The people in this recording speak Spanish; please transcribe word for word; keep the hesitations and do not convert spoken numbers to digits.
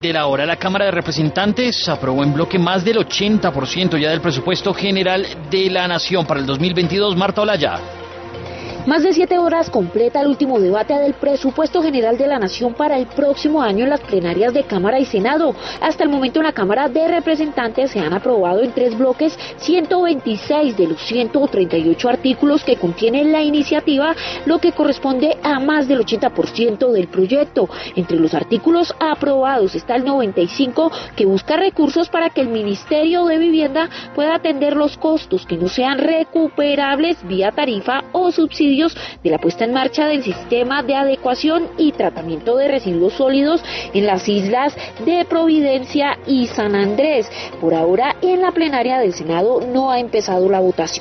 De la hora, la Cámara de Representantes aprobó en bloque más del ochenta por ciento ya del presupuesto general de la Nación para el dos mil veintidós. Marta Olaya. Más de siete horas completa el último debate del presupuesto general de la Nación para el próximo año en las plenarias de Cámara y Senado. Hasta el momento en la Cámara de Representantes se han aprobado en tres bloques ciento veintiséis de los ciento treinta y ocho artículos que contiene la iniciativa, lo que corresponde a más del ochenta por ciento del proyecto. Entre los artículos aprobados está el noventa y cinco, que busca recursos para que el Ministerio de Vivienda pueda atender los costos que no sean recuperables vía tarifa o subsidio de la puesta en marcha del sistema de adecuación y tratamiento de residuos sólidos en las islas de Providencia y San Andrés. Por ahora, en la plenaria del Senado no ha empezado la votación.